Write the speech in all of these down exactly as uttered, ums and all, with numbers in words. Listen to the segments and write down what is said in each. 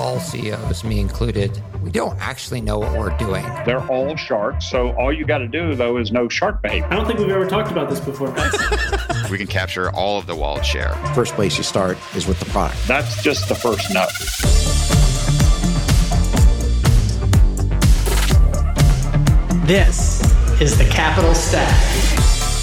all C E Os, me included, we don't actually know what we're doing. They're all sharks, so all you got to do, though, is know shark behavior. I don't think we've ever talked about this before. We can capture all of the wallet share. First place you start is with the product. That's just the first note. This is the Capital Stack.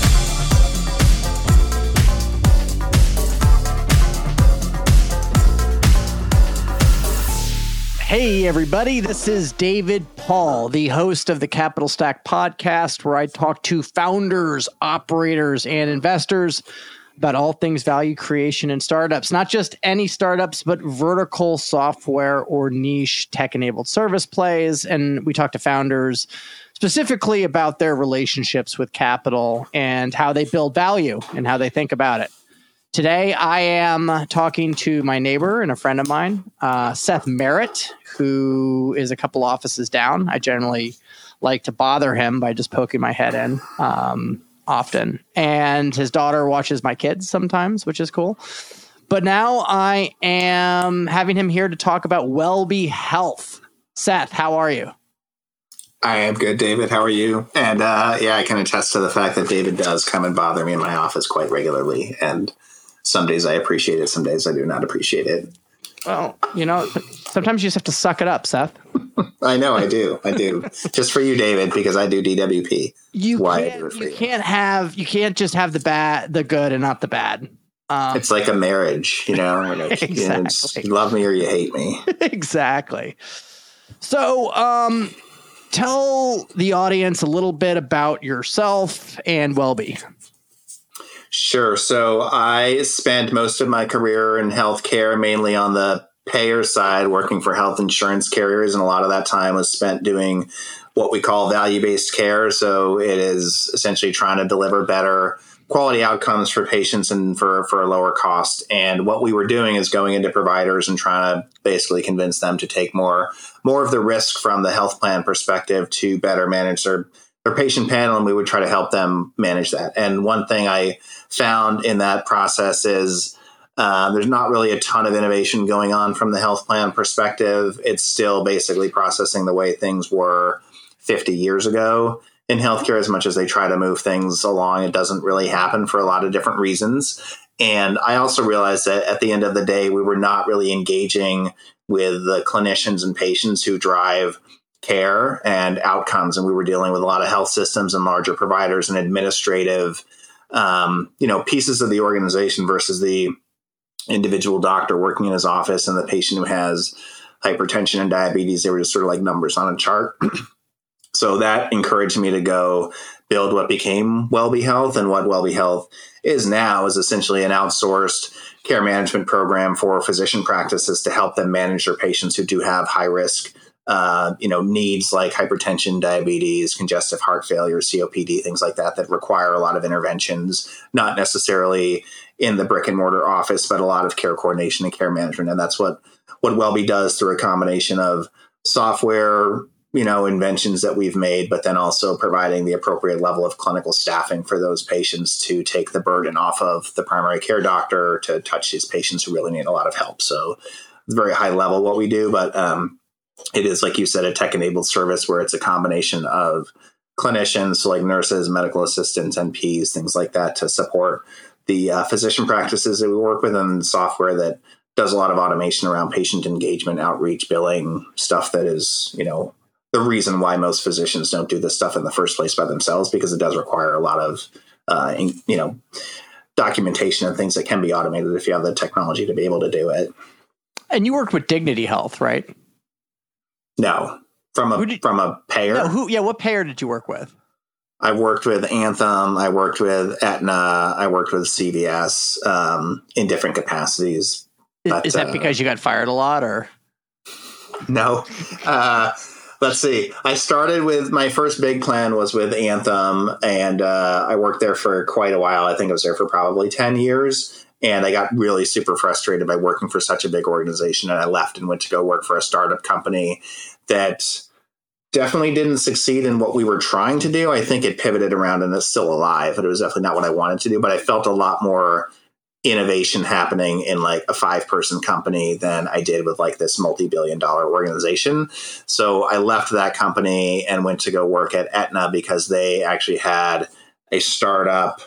Hey, everybody, this is David Paul, the host of the Capital Stack podcast, where I talk to founders, operators, and investors about all things value creation and startups. Not just any startups, but vertical software or niche tech-enabled service plays. And we talk to founders specifically about their relationships with capital and how they build value and how they think about it. Today, I am talking to my neighbor and a friend of mine, uh, Seth Merritt, who is a couple offices down. I generally like to bother him by just poking my head in um, often. And his daughter watches my kids sometimes, which is cool. But now I am having him here to talk about Wellbe Health. Seth, how are you? I am good, David. How are you? And uh, yeah, I can attest to the fact that David does come and bother me in my office quite regularly. And some days I appreciate it. Some days I do not appreciate it. Well, you know, sometimes you just have to suck it up, Seth. I know I do. I do. Just for you, David, because I do D W P. You Why can't, I do it for you you. can't have, you can't just have the bad, the good and not the bad. Um, it's like a marriage, you know, like, exactly. you know, it's, you love me or you hate me. Exactly. So, um, tell the audience a little bit about yourself and Wellbe. Sure. So I spent most of my career in healthcare, mainly on the payer side, working for health insurance carriers. And a lot of that time was spent doing what we call value-based care. So it is essentially trying to deliver better quality outcomes for patients and for, for a lower cost. And what we were doing is going into providers and trying to basically convince them to take more, more of the risk from the health plan perspective to better manage their, their patient panel. And we would try to help them manage that. And one thing I found in that process is uh, there's not really a ton of innovation going on from the health plan perspective. It's still basically processing the way things were fifty years ago. In healthcare, as much as they try to move things along, it doesn't really happen for a lot of different reasons. And I also realized that at the end of the day, we were not really engaging with the clinicians and patients who drive care and outcomes. And we were dealing with a lot of health systems and larger providers and administrative, um, you know, pieces of the organization versus the individual doctor working in his office and the patient who has hypertension and diabetes. They were just sort of like numbers on a chart. So that encouraged me to go build what became Wellbe Health. And what Wellbe Health is now is essentially an outsourced care management program for physician practices to help them manage their patients who do have high risk, uh, you know, needs like hypertension, diabetes, congestive heart failure, C O P D, things like that, that require a lot of interventions, not necessarily in the brick and mortar office, but a lot of care coordination and care management. And that's what, what Wellbe does through a combination of software, you know, inventions that we've made, but then also providing the appropriate level of clinical staffing for those patients to take the burden off of the primary care doctor to touch these patients who really need a lot of help. So it's very high level what we do, but um, it is, like you said, a tech-enabled service where it's a combination of clinicians, so like nurses, medical assistants, N Ps, things like that, to support the uh, physician practices that we work with, and software that does a lot of automation around patient engagement, outreach, billing, stuff that is, you know, the reason why most physicians don't do this stuff in the first place by themselves, because it does require a lot of, uh, in, you know, documentation and things that can be automated if you have the technology to be able to do it. And you worked with Dignity Health, right? No, from a did, from a payer. No, who? Yeah, what payer did you work with? I worked with Anthem. I worked with Aetna. I worked with C V S um, in different capacities. Is, but, is that uh, because you got fired a lot, or no? Uh, Let's see. I started with my first big plan was with Anthem, and uh, I worked there for quite a while. I think I was there for probably ten years, and I got really super frustrated by working for such a big organization, and I left and went to go work for a startup company that definitely didn't succeed in what we were trying to do. I think it pivoted around and it's still alive, but it was definitely not what I wanted to do. But I felt a lot more innovation happening in like a five person company than I did with like this multi-billion dollar organization. So I left that company and went to go work at Aetna because they actually had a startup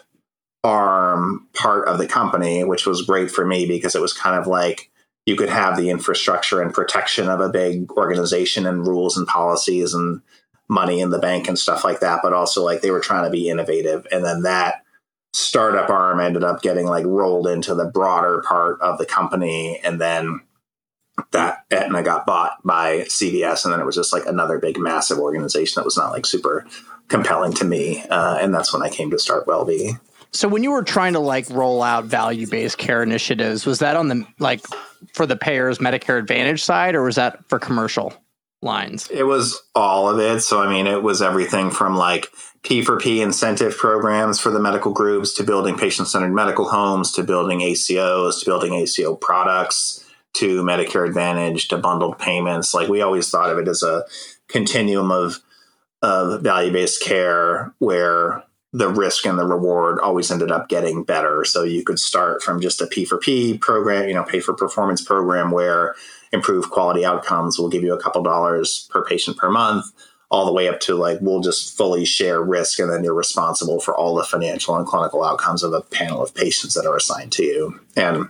arm part of the company, which was great for me because it was kind of like you could have the infrastructure and protection of a big organization and rules and policies and money in the bank and stuff like that. But also like they were trying to be innovative. And then that startup arm ended up getting like rolled into the broader part of the company. And then that Aetna got bought by C V S. And then it was just like another big, massive organization that was not like super compelling to me. Uh, and that's when I came to start WellBe. So when you were trying to like roll out value-based care initiatives, was that on the like for the payers Medicare Advantage side, or was that for commercial lines? It was all of it. So, I mean, it was everything from like P for P incentive programs for the medical groups to building patient-centered medical homes to building A C Os to building A C O products to Medicare Advantage to bundled payments. Like we always thought of it as a continuum of, of value-based care where the risk and the reward always ended up getting better. So you could start from just a P for P program, you know, pay for performance program where improved quality outcomes will give you a couple dollars per patient per month, all the way up to like, we'll just fully share risk. And then you're responsible for all the financial and clinical outcomes of a panel of patients that are assigned to you. And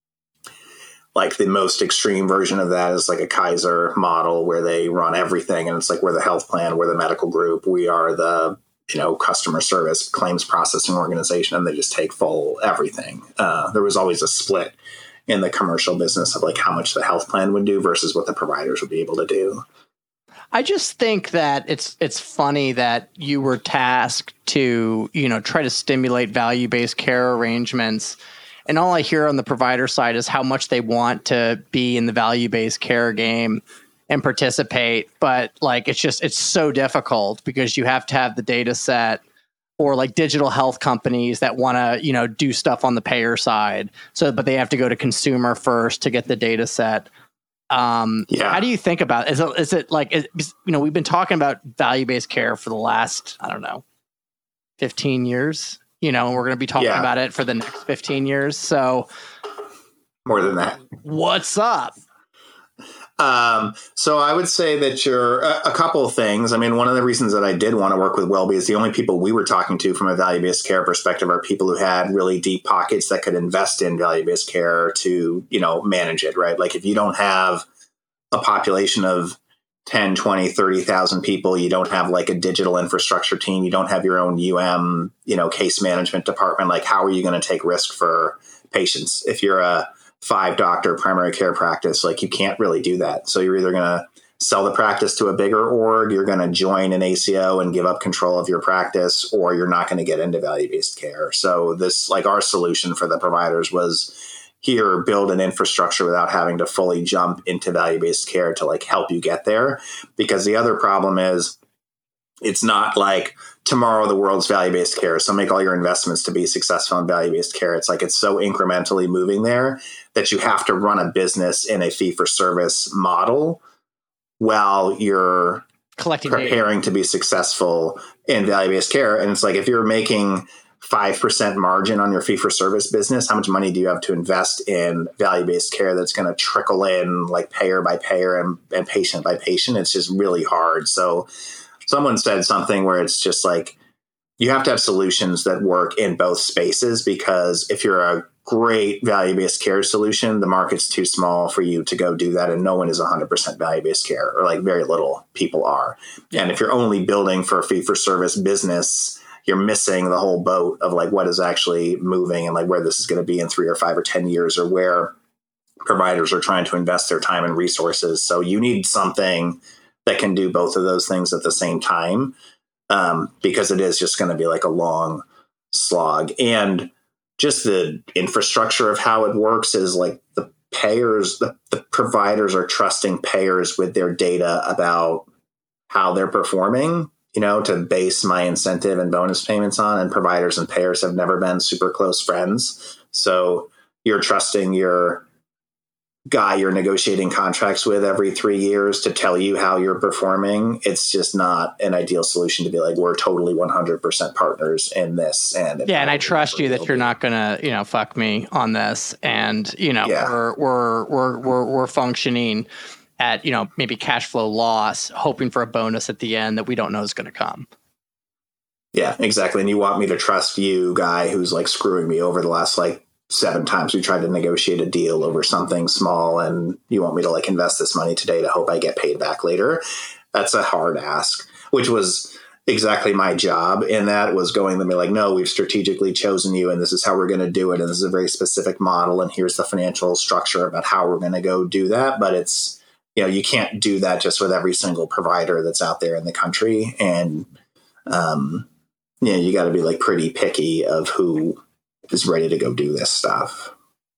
like the most extreme version of that is like a Kaiser model where they run everything. And it's like, we're the health plan, we're the medical group, we are the you know, customer service, claims processing organization, and they just take full everything. Uh, there was always a split in the commercial business of like how much the health plan would do versus what the providers would be able to do. I just think that it's it's funny that you were tasked to, you know, try to stimulate value-based care arrangements. And all I hear on the provider side is how much they want to be in the value-based care game and participate, but like it's just it's so difficult because you have to have the data set, or like digital health companies that want to you know do stuff on the payer side. So, but they have to go to consumer first to get the data set. Um, yeah. How do you think about it? Is it is it like is, you know we've been talking about value based care for the last I don't know fifteen years, you know, and we're going to be talking yeah. about it for the next fifteen years. So more than that. What's up? Um, so I would say that you're a, a couple of things. I mean, one of the reasons that I did want to work with WellBe is the only people we were talking to from a value-based care perspective are people who had really deep pockets that could invest in value-based care to, you know, manage it, right? Like if you don't have a population of ten, twenty, thirty thousand people, you don't have like a digital infrastructure team, you don't have your own U M, you know, case management department. Like how are you going to take risk for patients? If you're a five doctor primary care practice, like you can't really do that. So you're either going to sell the practice to a bigger org, you're going to join an A C O and give up control of your practice, or you're not going to get into value-based care. So this, like our solution for the providers was here, build an infrastructure without having to fully jump into value-based care to like help you get there. Because the other problem is it's not like tomorrow the world's value-based care, so make all your investments to be successful in value-based care. It's like it's so incrementally moving there that you have to run a business in a fee-for-service model while you're collecting preparing data to be successful in value-based care. And it's like if you're making five percent margin on your fee-for-service business, how much money do you have to invest in value-based care that's going to trickle in like payer by payer and, and patient by patient? It's just really hard. So someone said something where it's just like, you have to have solutions that work in both spaces, because if you're a great value-based care solution, the market's too small for you to go do that. And no one is one hundred percent value-based care, or like very little people are. And if you're only building for a fee-for-service business, you're missing the whole boat of like what is actually moving and like where this is going to be in three or five or ten years, or where providers are trying to invest their time and resources. So you need something that can do both of those things at the same time, um, because it is just going to be like a long slog. And just the infrastructure of how it works is like the payers, the, the providers are trusting payers with their data about how they're performing, you know, to base my incentive and bonus payments on. And providers and payers have never been super close friends. So you're trusting your guy you're negotiating contracts with every three years to tell you how you're performing. It's just not an ideal solution to be like, we're totally one hundred percent partners in this. And yeah, and I trust you that you're not going to, you know, fuck me on this. And, you know, yeah. we're, we're, we're, we're, we're functioning at, you know, maybe cash flow loss, hoping for a bonus at the end that we don't know is going to come. Yeah, exactly. And you want me to trust you, guy, who's like screwing me over the last like seven times we tried to negotiate a deal over something small, and you want me to like invest this money today to hope I get paid back later. That's a hard ask, which was exactly my job. And that was going to be like, no, we've strategically chosen you and this is how we're going to do it. And this is a very specific model. And here's the financial structure about how we're going to go do that. But it's, you know, you can't do that just with every single provider that's out there in the country. And, um, you know, you got to be like pretty picky of who is ready to go do this stuff.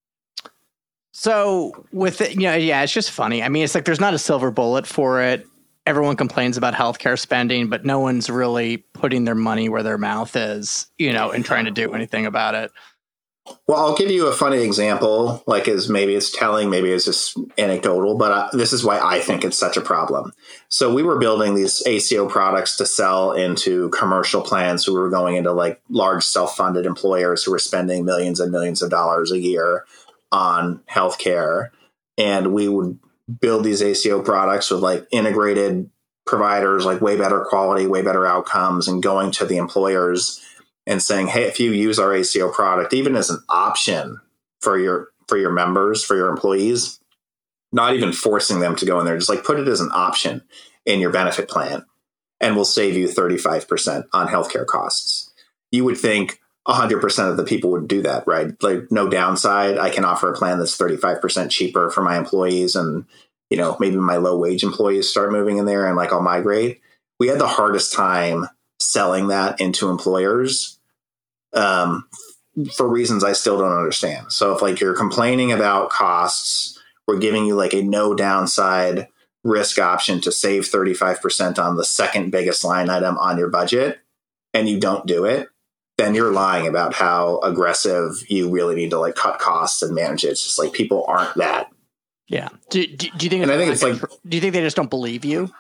So with it, you know, yeah, it's just funny. I mean, it's like there's not a silver bullet for it. Everyone complains about healthcare spending, but no one's really putting their money where their mouth is, you know, and trying to do anything about it. Well, I'll give you a funny example, like is maybe it's telling, maybe it's just anecdotal, but uh, this is why I think it's such a problem. So we were building these A C O products to sell into commercial plans. So we were going into like large self-funded employers who were spending millions and millions of dollars a year on healthcare. And we would build these A C O products with like integrated providers, like way better quality, way better outcomes, and going to the employers and saying, hey, if you use our A C O product, even as an option for your for your members, for your employees, not even forcing them to go in there, just like put it as an option in your benefit plan, and we'll save you thirty-five percent on healthcare costs. You would think one hundred percent of the people would do that, right? Like no downside. I can offer a plan that's thirty-five percent cheaper for my employees, and you know maybe my low wage employees start moving in there and like I'll migrate. We had the hardest time selling that into employers um, for reasons I still don't understand. So if like you're complaining about costs, we're giving you like a no downside risk option to save thirty-five percent on the second biggest line item on your budget, and you don't do it, then you're lying about how aggressive you really need to like cut costs and manage it. It's just like people aren't that. Yeah. Do, do, do you think? And I think it's like, do you think they just don't believe you?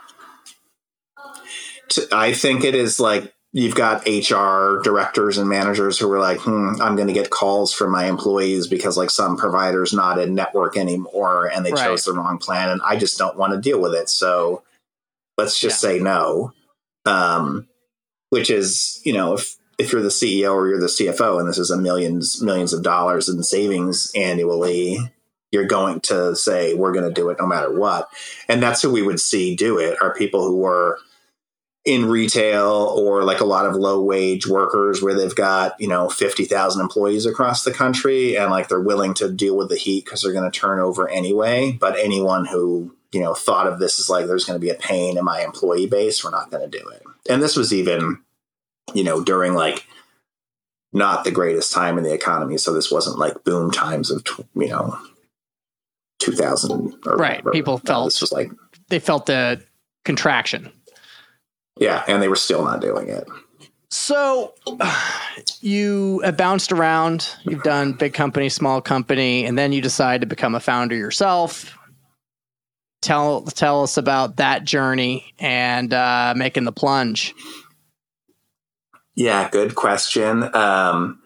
I think it is like you've got H R directors and managers who are like, hmm, I'm going to get calls from my employees because like some provider's not in network anymore and they right. chose the wrong plan and I just don't want to deal with it. So let's just yeah. say no. Um, which is, you know, if, if you're the C E O or you're the C F O and this is a millions, millions of dollars in savings annually, you're going to say, we're going to do it no matter what. And that's who we would see do it are people who were in retail or like a lot of low wage workers where they've got, you know, fifty thousand employees across the country and like they're willing to deal with the heat because they're going to turn over anyway. But anyone who, you know, thought of this as like, there's going to be a pain in my employee base, we're not going to do it. And this was even, you know, during like not the greatest time in the economy. So this wasn't like boom times of, you know, two thousand. Or right. whatever. People felt, no, this was like, they felt the contraction. Yeah, and they were still not doing it. So you have bounced around. You've done big company, small company, and then you decide to become a founder yourself. Tell tell us about that journey and uh, making the plunge. Yeah, good question. Um,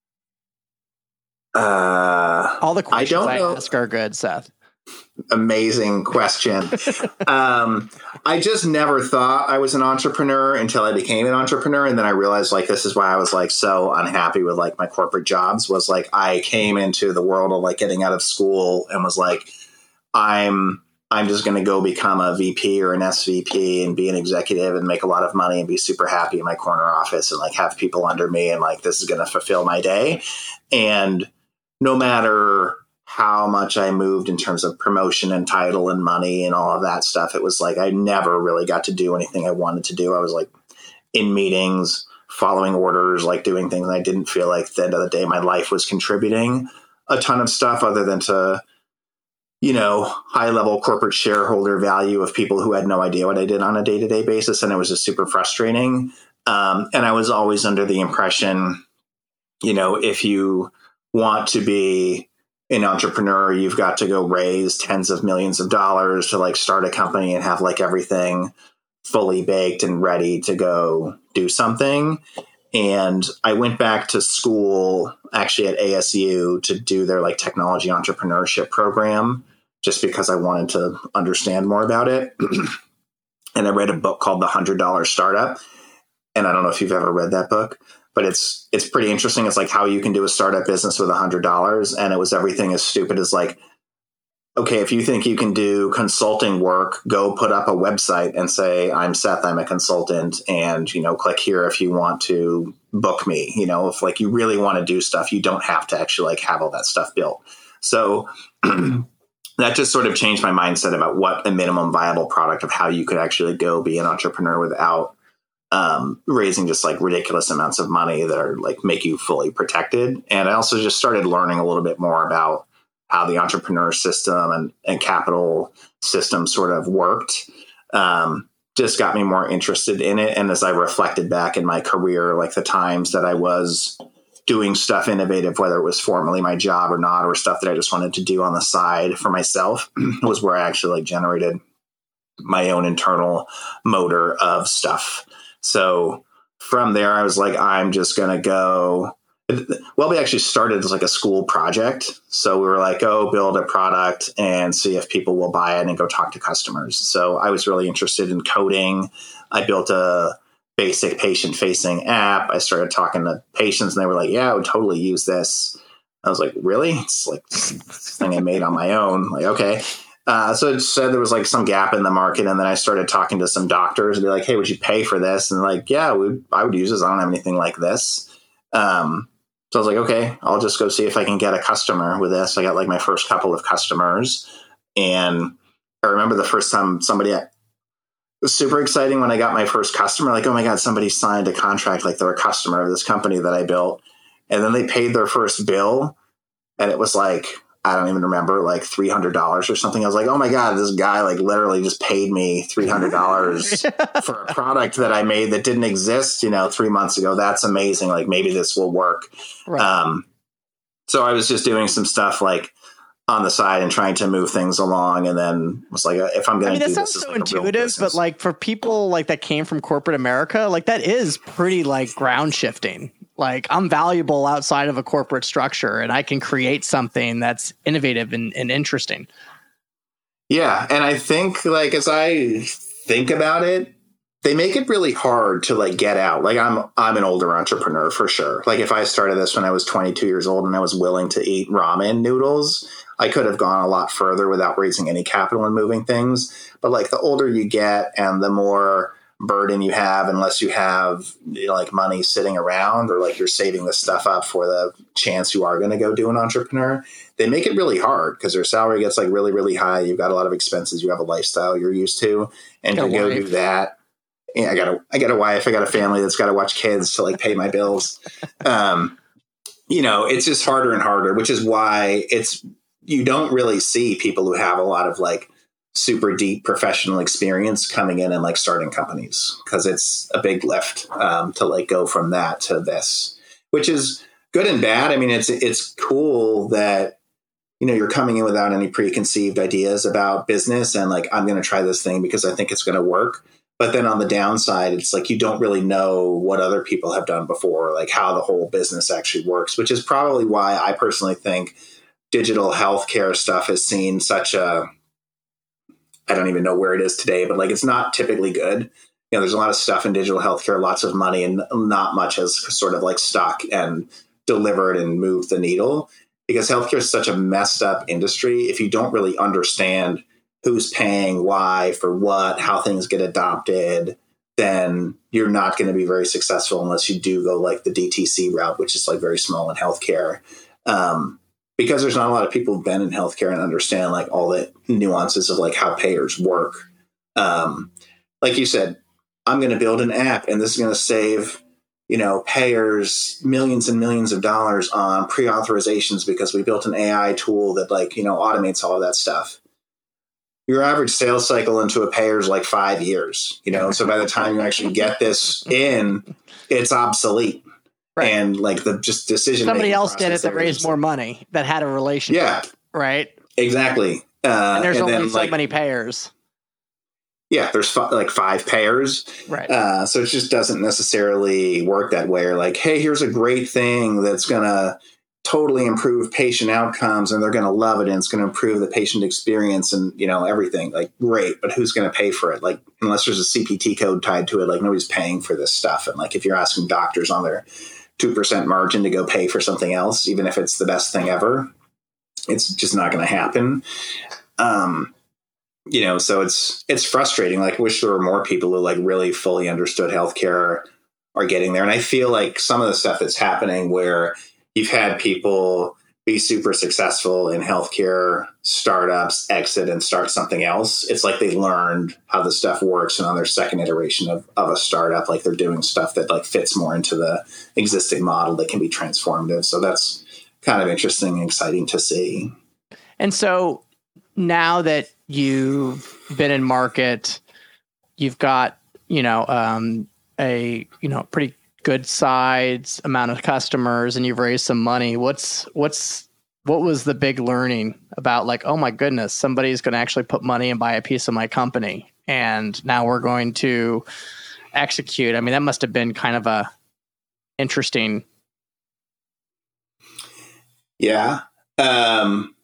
uh, All the questions I, don't I know. ask are good, Seth. Amazing question. um, I just never thought I was an entrepreneur until I became an entrepreneur. And then I realized like, this is why I was like so unhappy with like my corporate jobs was like, I came into the world of like getting out of school and was like, I'm, I'm just going to go become a V P or an S V P and be an executive and make a lot of money and be super happy in my corner office and like have people under me. And like, this is going to fulfill my day. And no matter how much I moved in terms of promotion and title and money and all of that stuff, it was like I never really got to do anything I wanted to do. I was like in meetings, following orders, like doing things. And I didn't feel like at the end of the day, my life was contributing a ton of stuff other than to, you know, high level corporate shareholder value of people who had no idea what I did on a day to day basis. And it was just super frustrating. Um, and I was always under the impression, you know, if you want to be an entrepreneur, you've got to go raise tens of millions of dollars to like start a company and have like everything fully baked and ready to go do something. And I went back to school actually at A S U to do their like technology entrepreneurship program, just because I wanted to understand more about it. And I read a book called The one hundred dollar Startup. And I don't know if you've ever read that book, but it's it's pretty interesting. It's like how you can do a startup business with one hundred dollars. And it was everything as stupid as like, okay, if you think you can do consulting work, go put up a website and say, I'm Seth, I'm a consultant, and, you know, click here if you want to book me. You know, if like you really want to do stuff, you don't have to actually like have all that stuff built. So that just sort of changed my mindset about what a minimum viable product of how you could actually go be an entrepreneur without um, raising just like ridiculous amounts of money that are like make you fully protected. And I also just started learning a little bit more about how the entrepreneur system and, and capital system sort of worked. Um, just got me more interested in it. And as I reflected back in my career, like the times that I was doing stuff innovative, whether it was formally my job or not, or stuff that I just wanted to do on the side for myself, was where I actually like generated my own internal motor of stuff. So from there, I was like, I'm just going to go. Well, we actually started as like a school project. So we were like, oh, build a product and see if people will buy it and go talk to customers. So I was really interested in coding. I built a basic patient facing app. I started talking to patients and they were like, yeah, I would totally use this. I was like, really? It's like this thing I made on my own. Like, okay. Uh, so it said there was like some gap in the market. And then I started talking to some doctors and be like, hey, would you pay for this? And like, yeah, we, I would use this. I don't have anything like this. Um, so I was like, okay, I'll just go see if I can get a customer with this. I got like my first couple of customers. And I remember the first time somebody, it was super exciting when I got my first customer, like, oh my God, somebody signed a contract, like they're a customer of this company that I built. And then they paid their first bill. And it was like, I don't even remember, like three hundred dollars or something. I was like, oh my God, this guy like literally just paid me three hundred dollars for a product that I made that didn't exist, you know, three months ago. That's amazing. Like maybe this will work. Right. Um, so I was just doing some stuff like on the side and trying to move things along. And then was like, if I'm going to I mean, do that this, sounds so like intuitive, but like for people like that came from corporate America, like that is pretty like ground shifting. Like I'm valuable outside of a corporate structure and I can create something that's innovative and, and interesting. Yeah. And I think like, as I think about it, they make it really hard to like get out. Like I'm, I'm an older entrepreneur for sure. Like if I started this when I was twenty-two years old and I was willing to eat ramen noodles, I could have gone a lot further without raising any capital and moving things. But like the older you get and the more burden you have, unless you have you know, like money sitting around or like you're saving this stuff up for the chance you are going to go do an entrepreneur, they make it really hard because their salary gets like really, really high. You've got a lot of expenses. You have a lifestyle you're used to. And to go do that, yeah, I got a, I got a wife, I got a family that's got to watch kids to like pay my bills. Um, you know, it's just harder and harder, which is why it's, you don't really see people who have a lot of like super deep professional experience coming in and like starting companies because it's a big lift um, to like go from that to this, which is good and bad. I mean, it's, it's cool that, you know, you're coming in without any preconceived ideas about business and like, I'm going to try this thing because I think it's going to work. But then on the downside, it's like, you don't really know what other people have done before, like how the whole business actually works, which is probably why I personally think digital healthcare stuff has seen such a, I don't even know where it is today, but like, it's not typically good. You know, there's a lot of stuff in digital healthcare, lots of money, and not much has sort of like stuck and delivered and moved the needle because healthcare is such a messed up industry. If you don't really understand who's paying, why, for what, how things get adopted, then you're not going to be very successful unless you do go like the D T C route, which is like very small in healthcare. Um, because there's not a lot of people who've been in healthcare and understand like all the nuances of like how payers work. Um, like you said, I'm going to build an app and this is going to save, you know, payers millions and millions of dollars on pre-authorizations because we built an A I tool that like, you know, automates all of that stuff. Your average sales cycle into a payer is like five years, you know, so by the time you actually get this in, it's obsolete. Right. And like the just decision. Somebody else did it that raised more money, that had a relationship. Yeah. Right. Exactly. Uh, and there's and only then, so like, many payers. Yeah, there's fi- like five payers. Right. Uh, so it just doesn't necessarily work that way. Or like, hey, here's a great thing that's going to totally improve patient outcomes and they're going to love it and it's going to improve the patient experience and, you know, everything. Like, great, but who's going to pay for it? Like, unless there's a C P T code tied to it, like nobody's paying for this stuff. And like, if you're asking doctors on their two percent margin to go pay for something else, even if it's the best thing ever, it's just not going to happen. Um, you know, so it's, it's frustrating. Like, I wish there were more people who like really fully understood healthcare are getting there. And I feel like some of the stuff that's happening where you've had people be super successful in healthcare startups, exit and start something else. It's like they learned how the stuff works. And on their second iteration of, of a startup, like they're doing stuff that like fits more into the existing model that can be transformative. So that's kind of interesting and exciting to see. And so now that you've been in market, you've got, you know, um, a, you know, pretty good size amount of customers and you've raised some money. What's, what's, what was the big learning about like, oh my goodness, somebody's going to actually put money and buy a piece of my company. And now we're going to execute. I mean, that must have been kind of a interesting. Yeah. Um,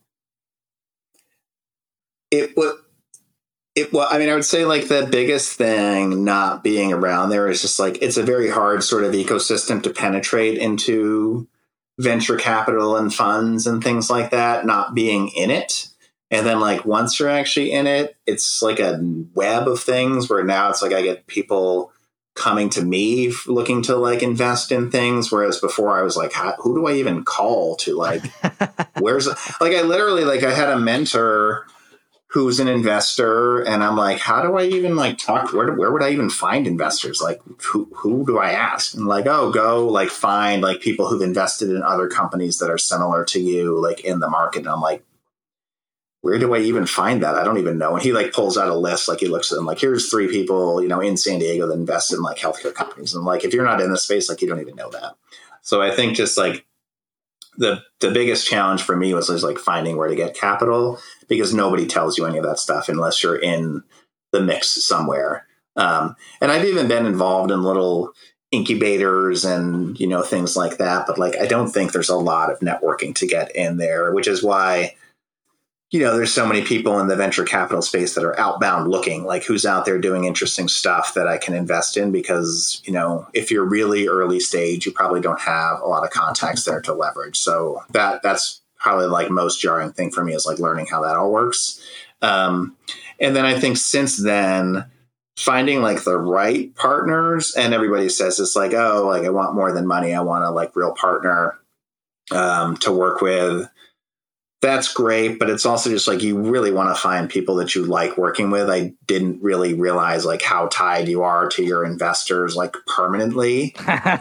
it was, It, well, I mean, I would say like the biggest thing not being around there is just like, it's a very hard sort of ecosystem to penetrate into venture capital and funds and things like that, not being in it. And then like, once you're actually in it, it's like a web of things where now it's like, I get people coming to me looking to like invest in things. Whereas before I was like, how, who do I even call to like, where's like, I literally like, I had a mentor who's an investor. And I'm like, how do I even like talk? Where, where would I even find investors? Like, who, who do I ask? And like, oh, go like find like people who've invested in other companies that are similar to you, like in the market. And I'm like, where do I even find that? I don't even know. And he like pulls out a list, like he looks at them like, here's three people, you know, in San Diego that invest in like healthcare companies. And like, if you're not in the space, like you don't even know that. So I think just like, The the biggest challenge for me was, was like finding where to get capital, because nobody tells you any of that stuff unless you're in the mix somewhere. Um, and I've even been involved in little incubators and, you know, things like that. But like, I don't think there's a lot of networking to get in there, which is why, you know, there's so many people in the venture capital space that are outbound looking, like who's out there doing interesting stuff that I can invest in. Because, you know, if you're really early stage, you probably don't have a lot of contacts there to leverage. So that that's probably like most jarring thing for me, is like learning how that all works. Um, and then I think since then, finding like the right partners, and everybody says it's like, oh, like I want more than money. I want a like real partner um, to work with. That's great, but it's also just like, you really want to find people that you like working with. I didn't really realize like how tied you are to your investors, like permanently,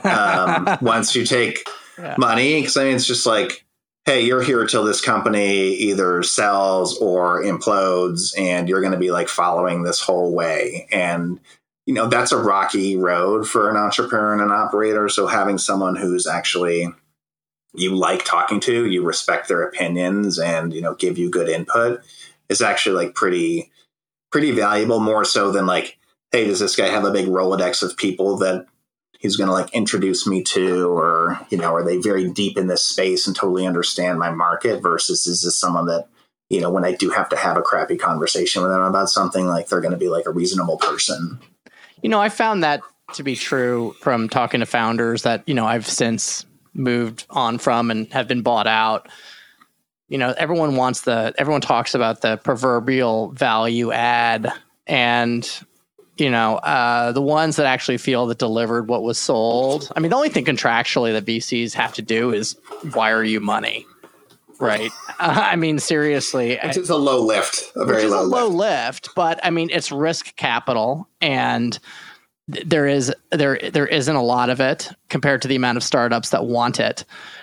um, once you take yeah. money. Cause I mean, it's just like, hey, you're here till this company either sells or implodes, and you're going to be like following this whole way. And, you know, that's a rocky road for an entrepreneur and an operator. So having someone who's actually, you like talking to, you respect their opinions, and, you know, give you good input is actually like pretty, pretty valuable, more so than like, hey, does this guy have a big Rolodex of people that he's going to like introduce me to, or, you know, are they very deep in this space and totally understand my market, versus is this someone that, you know, when I do have to have a crappy conversation with them about something, like they're going to be like a reasonable person. You know, I found that to be true from talking to founders that, you know, I've since moved on from and have been bought out. You know, everyone wants the, everyone talks about the proverbial value add, and, you know, uh, the ones that actually feel that delivered what was sold. I mean, the only thing contractually that V Cs have to do is wire you money, right? Uh, I mean, seriously. It's just a low lift, a very low, a low lift. lift, but I mean, it's risk capital, and there is there there isn't a lot of it compared to the amount of startups that want it.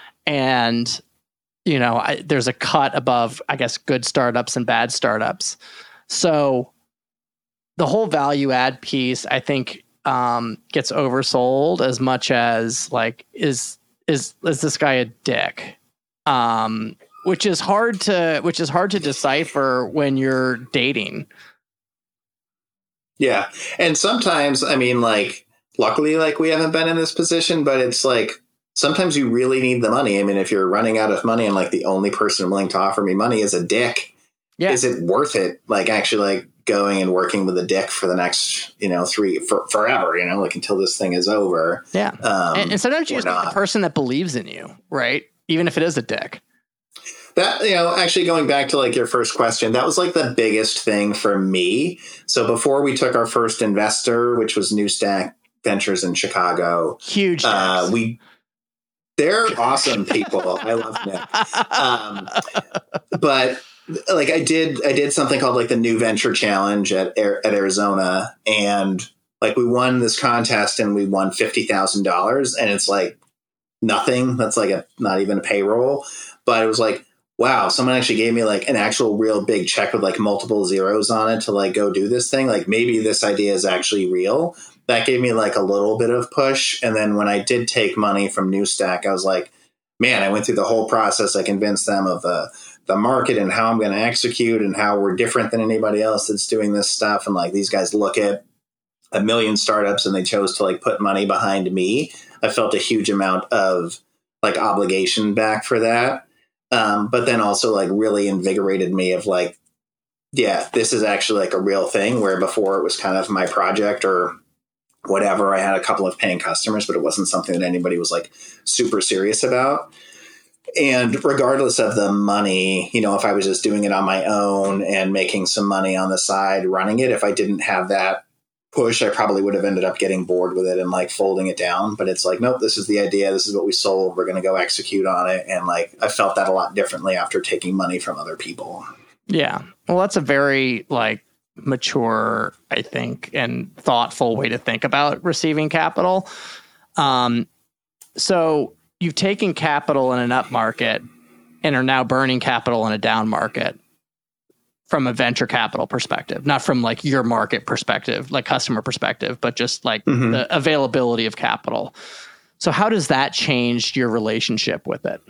And, you know, I, there's a cut above, I guess, good startups and bad startups. So the whole value add piece, I think um, gets oversold as much as like, is, is, is this guy a dick? Um, which is hard to, which is hard to decipher when you're dating. Yeah. And sometimes, I mean, like, luckily, like, we haven't been in this position, but it's like, sometimes you really need the money. I mean, if you're running out of money and like the only person willing to offer me money is a dick, yeah. Is it worth it? Like, actually, like, going and working with a dick for the next, you know, three, for, forever, you know, like, until this thing is over. Yeah. Um, and, and sometimes you just need the person that believes in you, right? Even if it is a dick. That, you know, actually going back to like your first question, that was like the biggest thing for me. So before we took our first investor, which was New Stack Ventures in Chicago, huge, uh, we, they're awesome people. I love Nick. Um, but like I did, I did something called like the New Venture Challenge at, at Arizona, and like we won this contest and we won fifty thousand dollars, and it's like nothing. That's like a, not even a payroll, but it was like, wow, someone actually gave me like an actual real big check with like multiple zeros on it to like go do this thing. Like maybe this idea is actually real. That gave me like a little bit of push. And then when I did take money from New Stack, I was like, man, I went through the whole process. I convinced them of the, the market and how I'm going to execute and how we're different than anybody else that's doing this stuff. And like these guys look at a million startups and they chose to like put money behind me. I felt a huge amount of like obligation back for that. Um, but then also like really invigorated me of like, yeah, this is actually like a real thing, where before it was kind of my project or whatever. I had a couple of paying customers, but it wasn't something that anybody was like super serious about. And regardless of the money, you know, if I was just doing it on my own and making some money on the side, running it, if I didn't have that push, I probably would have ended up getting bored with it and like folding it down. But it's like, nope, this is the idea. This is what we sold. We're going to go execute on it. And like, I felt that a lot differently after taking money from other people. Yeah. Well, that's a very like mature, I think, and thoughtful way to think about receiving capital. Um, so you've taken capital in an up market and are now burning capital in a down market from a venture capital perspective, not from like your market perspective, like customer perspective, but just like mm-hmm. the availability of capital. So how does that change your relationship with it?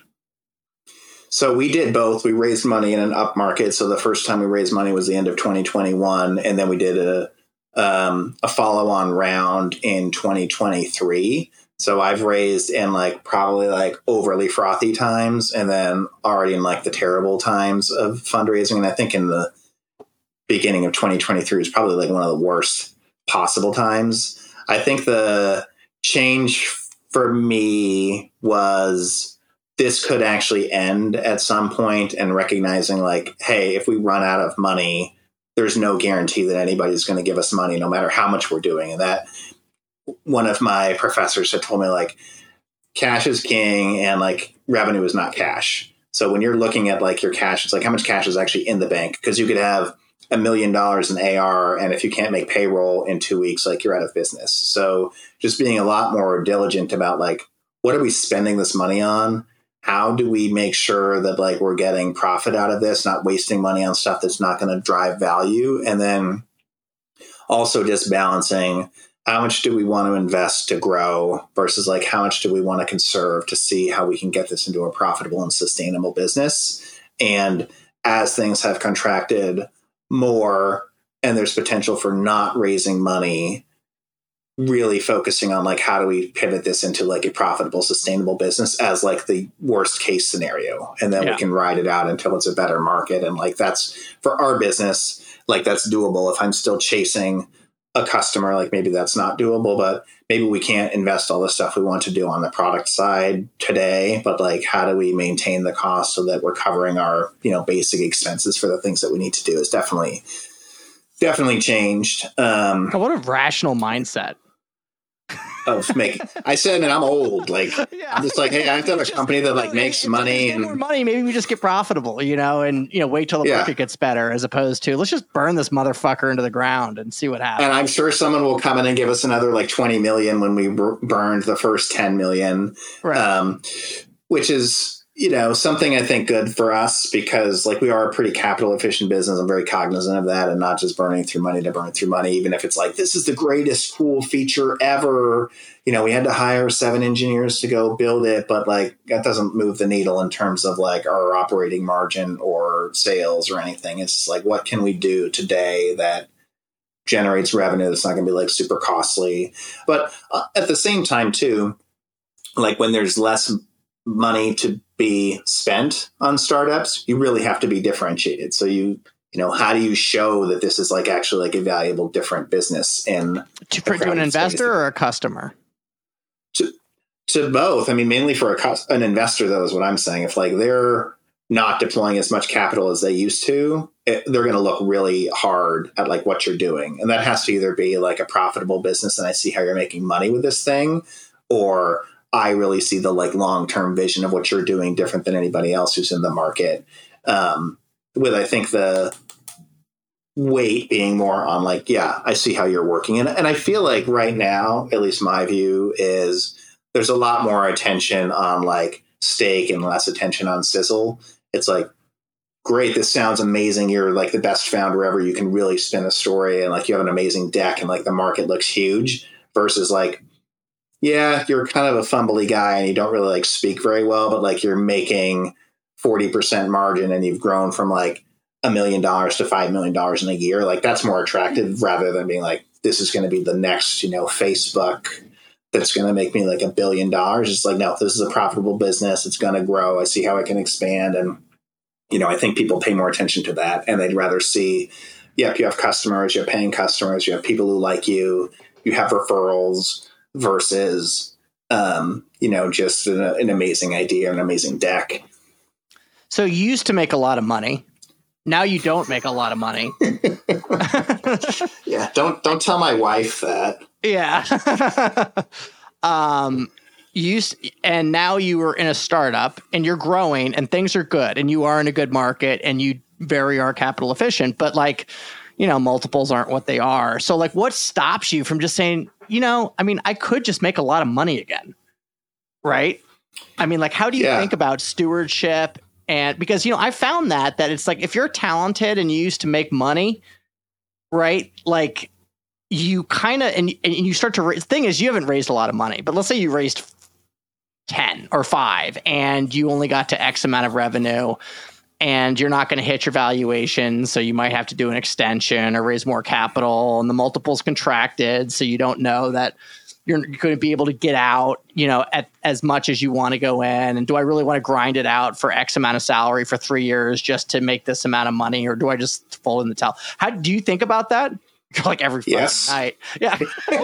So we did both. We raised money in an up market. So the first time we raised money was the end of twenty twenty-one. And then we did a, um, a follow-on round in twenty twenty-three. So I've raised in like probably like overly frothy times, and then already in like the terrible times of fundraising. And I think in the beginning of twenty twenty-three is probably like one of the worst possible times. I think the change for me was this could actually end at some point, and recognizing like, hey, if we run out of money, there's no guarantee that anybody's going to give us money, no matter how much we're doing. And that one of my professors had told me like, cash is king and like revenue is not cash. So when you're looking at like your cash, it's like how much cash is actually in the bank, because you could have a million dollars in A R, and if you can't make payroll in two weeks, like you're out of business. So just being a lot more diligent about like, what are we spending this money on? How do we make sure that like we're getting profit out of this, not wasting money on stuff that's not going to drive value? And then also just balancing how much do we want to invest to grow versus like how much do we want to conserve to see how we can get this into a profitable and sustainable business. And as things have contracted more and there's potential for not raising money, really focusing on like, how do we pivot this into like a profitable, sustainable business as like the worst case scenario. And then yeah. we can ride it out until it's a better market. And like, that's for our business, like that's doable. If I'm still chasing a customer, like maybe that's not doable, but maybe we can't invest all the stuff we want to do on the product side today, but like, how do we maintain the cost so that we're covering our, you know, basic expenses for the things that we need to do is definitely, definitely changed. Um, what a rational mindset. Of making, I said, and I'm old. Like, yeah. I'm just like, hey, I have to have a just, company that like makes money and more money. Maybe we just get profitable, you know, and you know, wait till the yeah. market gets better, as opposed to let's just burn this motherfucker into the ground and see what happens. And I'm sure someone will come in and give us another like twenty million when we b- burned the first ten million, right. um, which is you know, something I think good for us because like we are a pretty capital efficient business. I'm very cognizant of that and not just burning through money to burn through money, even if it's like, this is the greatest cool feature ever. You know, we had to hire seven engineers to go build it, but like that doesn't move the needle in terms of like our operating margin or sales or anything. It's just like, what can we do today that generates revenue that's not going to be like super costly? But uh, at the same time too, like when there's less money to be spent on startups, you really have to be differentiated. So you, you know, how do you show that this is like actually like a valuable, different business in to, to an investor space? Or a customer? To, to both. I mean, mainly for a, an investor, though, is what I'm saying. If like they're not deploying as much capital as they used to, it, they're going to look really hard at like what you're doing. And that has to either be like a profitable business and I see how you're making money with this thing, or I really see the like long-term vision of what you're doing different than anybody else who's in the market. Um, with, I think the weight being more on like, yeah, I see how you're working. And, and I feel like right now, at least my view is there's a lot more attention on like steak and less attention on sizzle. It's like, great, this sounds amazing. You're like the best founder ever. You can really spin a story and like you have an amazing deck and like the market looks huge versus like, yeah, you're kind of a fumbly guy and you don't really like speak very well, but like you're making forty percent margin and you've grown from like a million dollars to five million dollars in a year. Like that's more attractive rather than being like, this is going to be the next, you know, Facebook that's going to make me like a billion dollars. It's like, no, this is a profitable business. It's going to grow. I see how it can expand. And, you know, I think people pay more attention to that and they'd rather see, yep, you have customers, you have paying customers, you have people who like you, you have referrals, versus, um, you know, just an, an amazing idea, an amazing deck. So you used to make a lot of money. Now you don't make a lot of money. Yeah, don't don't tell my wife that. Yeah. um, you used, and now you are in a startup and you're growing and things are good and you are in a good market and you very are capital efficient, but like, you know, multiples aren't what they are. So like what stops you from just saying, you know, I mean, I could just make a lot of money again. Right. I mean, like, how do you yeah. think about stewardship? And because, you know, I found that, that it's like, if you're talented and you used to make money, right? Like you kind of, and, and you start to raise, the thing is you haven't raised a lot of money, but let's say you raised ten or five and you only got to X amount of revenue. And you're not going to hit your valuation, so you might have to do an extension or raise more capital, and the multiple's contracted, so you don't know that you're going to be able to get out, you know, at as much as you want to go in. And do I really want to grind it out for X amount of salary for three years just to make this amount of money, or do I just fold in the towel? How do you think about that? Like every yes. night, yeah.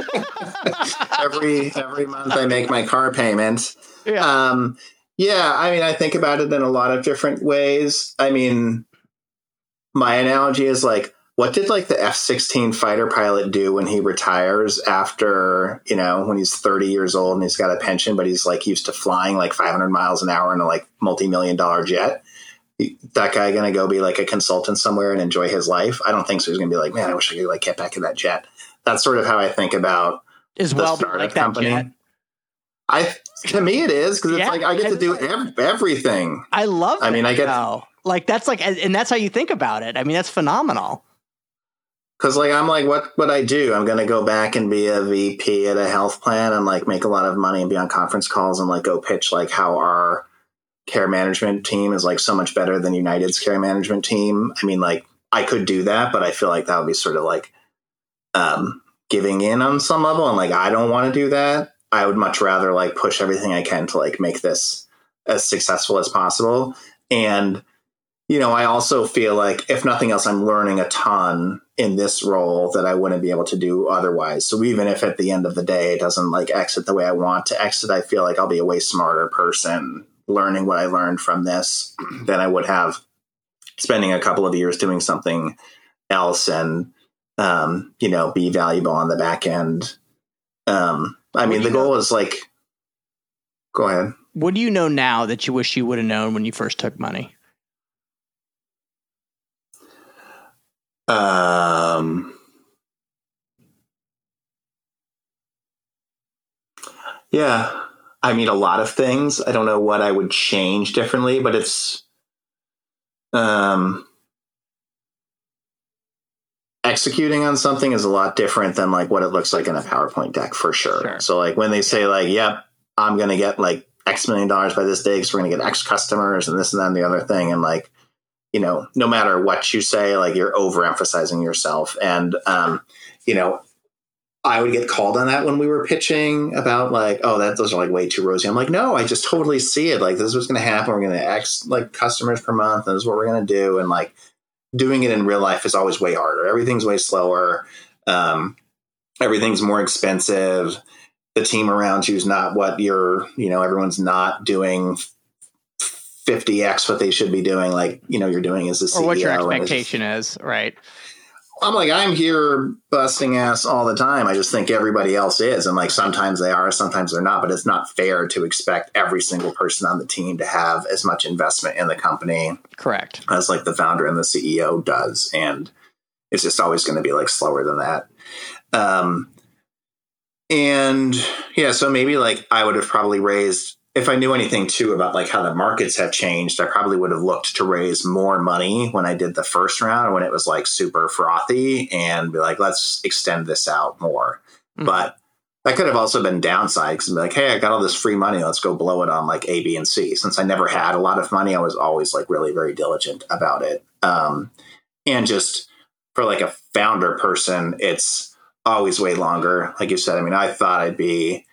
every every month I make my car payment. Yeah. Um, Yeah, I mean, I think about it in a lot of different ways. I mean, my analogy is like, what did like the F sixteen fighter pilot do when he retires after, you know, when he's thirty years old and he's got a pension, but he's like used to flying like five hundred miles an hour in a like multi-million dollar jet? That guy going to go be like a consultant somewhere and enjoy his life? I don't think so. He's going to be like, man, I wish I could like get back in that jet. That's sort of how I think about Is the well startup like company. Jet? I to me it is because it's yeah, like I get to do ev- everything. I love. I mean, I get though. like that's like, and that's how you think about it. I mean, that's phenomenal. Because like I'm like, what would I do? I'm gonna go back and be a V P at a health plan and like make a lot of money and be on conference calls and like go pitch like how our care management team is like so much better than United's care management team. I mean, like I could do that, but I feel like that would be sort of like um, giving in on some level, and like I don't want to do that. I would much rather like push everything I can to like make this as successful as possible. And, you know, I also feel like if nothing else, I'm learning a ton in this role that I wouldn't be able to do otherwise. So even if at the end of the day, it doesn't like exit the way I want to exit, I feel like I'll be a way smarter person learning what I learned from this than I would have spending a couple of years doing something else and, um, you know, be valuable on the back end. Um, I mean, the goal is like, go ahead. What do you know now that you wish you would have known when you first took money? Um, yeah, I mean, a lot of things. I don't know what I would change differently, but it's um, executing on something is a lot different than like what it looks like in a PowerPoint deck for sure. sure. So like when they say like, yep, I'm going to get like X million dollars by this day because we're going to get X customers and this and that and the other thing. And like, you know, no matter what you say, like you're overemphasizing yourself. And, um, you know, I would get called on that when we were pitching about like, oh, that those are like way too rosy. I'm like, no, I just totally see it. Like this is what's going to happen. We're going to X like customers per month. And this is what we're going to do. And like doing it in real life is always way harder. Everything's way slower. Um, everything's more expensive. The team around you is not what you're, you know, everyone's not doing fifty X what they should be doing. Like, you know, you're doing as a C E O. Or what your expectation is, right? I'm like, I'm here busting ass all the time. I just think everybody else is. And like, sometimes they are, sometimes they're not, but it's not fair to expect every single person on the team to have as much investment in the company. Correct. As like the founder and the C E O does. And it's just always going to be like slower than that. Um, and yeah, so maybe like I would have probably raised, if I knew anything too about like how the markets have changed, I probably would have looked to raise more money when I did the first round, when it was like super frothy, and be like, let's extend this out more. Mm-hmm. But that could have also been downside because I'm like, hey, I got all this free money. Let's go blow it on like A, B, and C. Since I never had a lot of money, I was always like really very diligent about it. Um, and just for like a founder person, it's always way longer. Like you said, I mean, I thought I'd be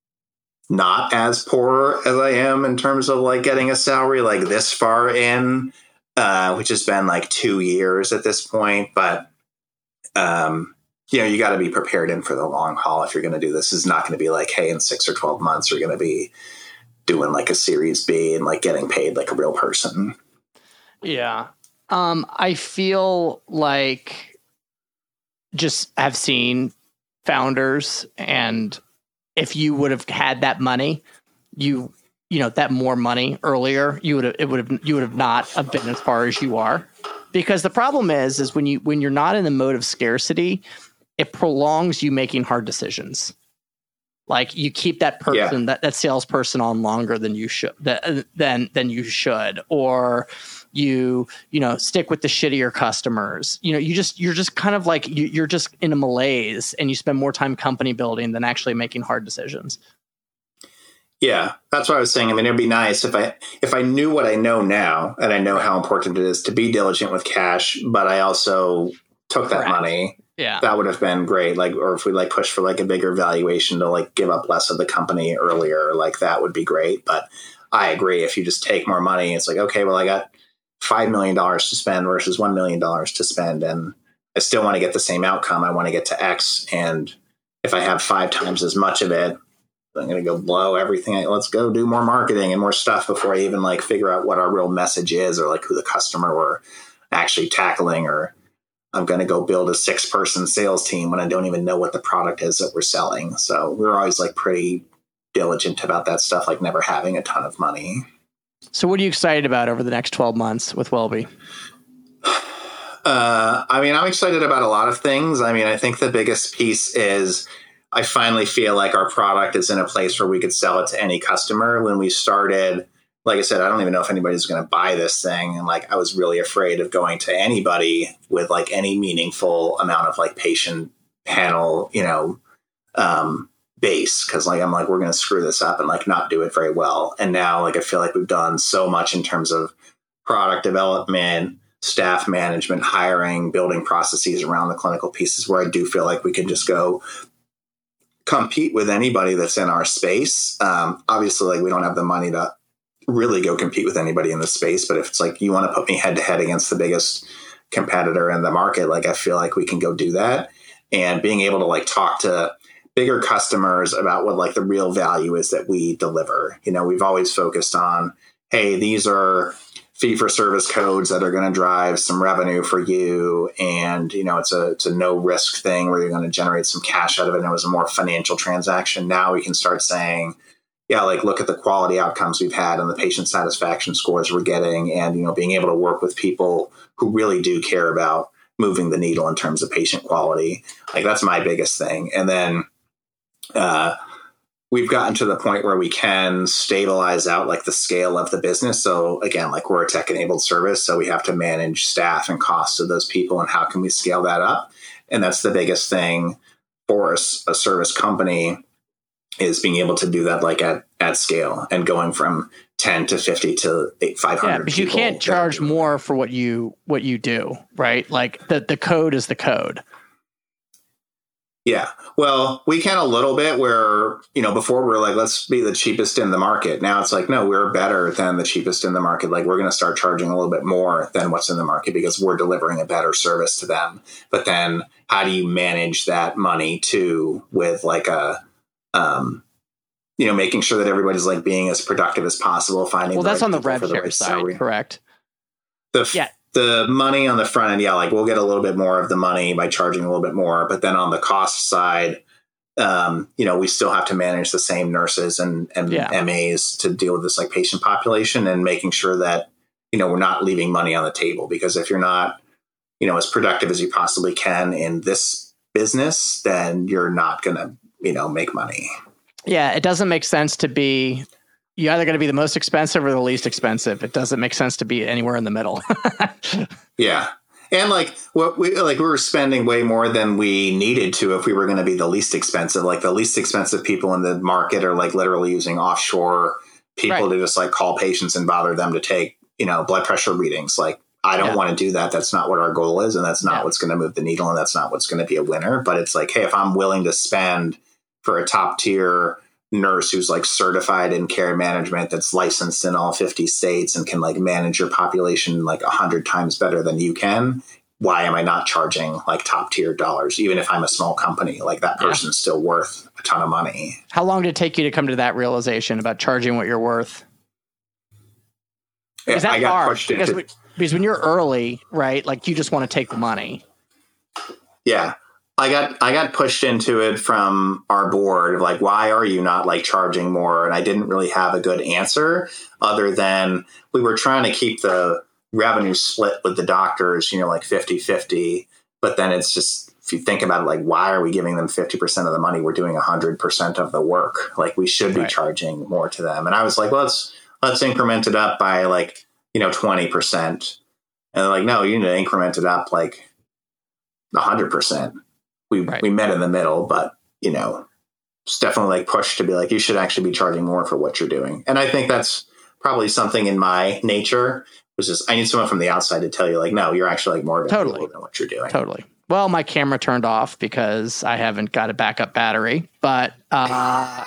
not as poor as I am in terms of like getting a salary like this far in, uh, which has been like two years at this point. But, um, you know, you got to be prepared in for the long haul. If you're going to do this, it's not going to be like, hey, in six or twelve months, you're going to be doing like a Series B and like getting paid like a real person. Yeah. Um, I feel like just have seen founders, and if you would have had that money, you, you know, that more money earlier, you would have, it would have, you would have not have been as far as you are. Because the problem is, is when you, when you're not in the mode of scarcity, it prolongs you making hard decisions. Like you keep that person, yeah. that, that salesperson on longer than you should, that, than, than you should, or you, you know, stick with the shittier customers. You know, you just, you're just kind of like, you, you're just in a malaise, and you spend more time company building than actually making hard decisions. Yeah, that's what I was saying. I mean, it'd be nice if I, if I knew what I know now, and I know how important it is to be diligent with cash, but I also took that Correct. money. Yeah, that would have been great. Like, or if we like push for like a bigger valuation to like give up less of the company earlier, like that would be great. But I agree. If you just take more money, it's like, okay, well, I got five million dollars to spend versus one million dollars to spend. And I still want to get the same outcome. I want to get to X. And if I have five times as much of it, I'm going to go blow everything. Let's go do more marketing and more stuff before I even like figure out what our real message is, or like who the customer we're actually tackling, or I'm going to go build a six person sales team when I don't even know what the product is that we're selling. So we're always like pretty diligent about that stuff, like never having a ton of money. So what are you excited about over the next twelve months with Wellbe? Uh, I mean, I'm excited about a lot of things. I mean, I think the biggest piece is I finally feel like our product is in a place where we could sell it to any customer. When we started, like I said, I don't even know if anybody's going to buy this thing. And like, I was really afraid of going to anybody with like any meaningful amount of like patient panel, you know, um, base. Cause like, I'm like, we're going to screw this up and like not do it very well. And now like, I feel like we've done so much in terms of product development, staff management, hiring, building processes around the clinical pieces, where I do feel like we can just go compete with anybody that's in our space. Um, obviously like we don't have the money to really go compete with anybody in the space. But if it's like, you want to put me head to head against the biggest competitor in the market, like I feel like we can go do that. And being able to like talk to bigger customers about what like the real value is that we deliver. You know, we've always focused on, hey, these are fee for service codes that are going to drive some revenue for you. And, you know, it's a, it's a no risk thing where you're going to generate some cash out of it. And it was a more financial transaction. Now we can start saying, yeah, like look at the quality outcomes we've had and the patient satisfaction scores we're getting, and, you know, being able to work with people who really do care about moving the needle in terms of patient quality. Like that's my biggest thing. And then, uh, we've gotten to the point where we can stabilize out like the scale of the business. So again, like we're a tech enabled service, so we have to manage staff and costs of those people and how can we scale that up? And that's the biggest thing for us, a service company, is being able to do that like at, at scale and going from ten to fifty to five hundred. Yeah, but you can't charge more for what you what you do, right? Like the, the code is the code. Yeah. Well, we can a little bit where, you know, before we were like, let's be the cheapest in the market. Now it's like, no, we're better than the cheapest in the market. Like we're going to start charging a little bit more than what's in the market because we're delivering a better service to them. But then how do you manage that money too with like a, um, you know, making sure that everybody's like being as productive as possible, finding well, the that's right on the people rev for the share right side, salary. correct? The f- Yeah. The money on the front end, yeah, like we'll get a little bit more of the money by charging a little bit more. But then on the cost side, um, you know, we still have to manage the same nurses and, and Yeah. M As to deal with this like patient population and making sure that, you know, we're not leaving money on the table. Because if you're not, you know, as productive as you possibly can in this business, then you're not going to, you know, make money. Yeah, it doesn't make sense to be, you're either going to be the most expensive or the least expensive. It doesn't make sense to be anywhere in the middle. Yeah. And like what we like we were spending way more than we needed to if we were going to be the least expensive. Like the least expensive people in the market are like literally using offshore people Right. to just like call patients and bother them to take, you know, blood pressure readings. Like I don't Yeah. want to do that. That's not what our goal is, and that's not Yeah. what's going to move the needle, and that's not what's going to be a winner. But it's like, hey, if I'm willing to spend for a top tier nurse who's like certified in care management, that's licensed in all fifty states and can like manage your population like a hundred times better than you can, why am I not charging like top tier dollars? Even if I'm a small company, like that person's yeah. still worth a ton of money. How long did it take you to come to that realization about charging what you're worth? Yeah, Is that I got hard? pushed Because, into, we, because when you're early, right, like you just want to take the money. Yeah. I got I got pushed into it from our board, like, why are you not like charging more? And I didn't really have a good answer other than we were trying to keep the revenue split with the doctors, you know, like fifty-fifty. But then it's just, if you think about it, like, why are we giving them fifty percent of the money? We're doing one hundred percent of the work. Like we should be right. charging more to them. And I was like, well, let's let's increment it up by like, you know, twenty percent. And they're like, no, you need to increment it up like one hundred percent. We right. we met in the middle, but, you know, it's definitely like pushed to be like, you should actually be charging more for what you're doing. And I think that's probably something in my nature, which is I need someone from the outside to tell you like, no, you're actually like more totally than what you're doing. Totally. Well, my camera turned off because I haven't got a backup battery, but uh,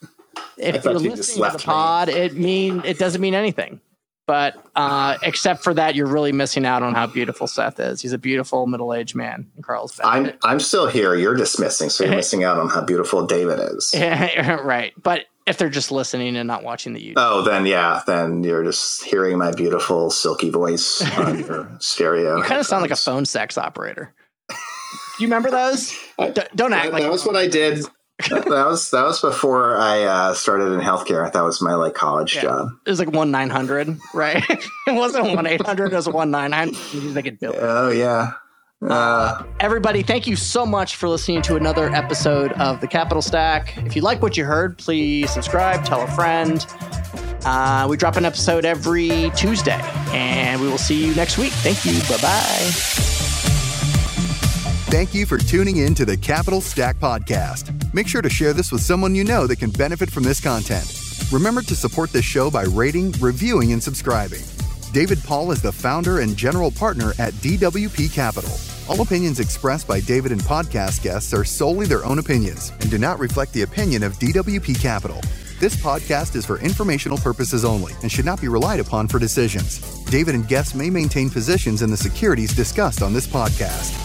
if you're you listening to the pod, me. it mean it doesn't mean anything. But uh, except for that, you're really missing out on how beautiful Seth is. He's a beautiful middle-aged man in Carlsbad. I'm I'm still here. You're dismissing, so you're missing out on how beautiful David is. Right. But if they're just listening and not watching the YouTube. Oh, then yeah, then you're just hearing my beautiful silky voice on your stereo. You kind of sound like a phone sex operator. Do you remember those? I, D- don't act that, like that was what I did. that was that was before I uh, started in healthcare. That was my like college yeah. job. It was like one nine hundred, right? It wasn't one eight hundred. It was one nine hundred. They could bill. Oh yeah. Uh, uh, everybody, thank you so much for listening to another episode of the Capital Stack. If you like what you heard, please subscribe, tell a friend. Uh, we drop an episode every Tuesday, and we will see you next week. Thank you. Bye bye. Thank you for tuning in to the Capital Stack Podcast. Make sure to share this with someone you know that can benefit from this content. Remember to support this show by rating, reviewing, and subscribing. David Paul is the founder and general partner at D W P Capital. All opinions expressed by David and podcast guests are solely their own opinions and do not reflect the opinion of D W P Capital. This podcast is for informational purposes only and should not be relied upon for decisions. David and guests may maintain positions in the securities discussed on this podcast.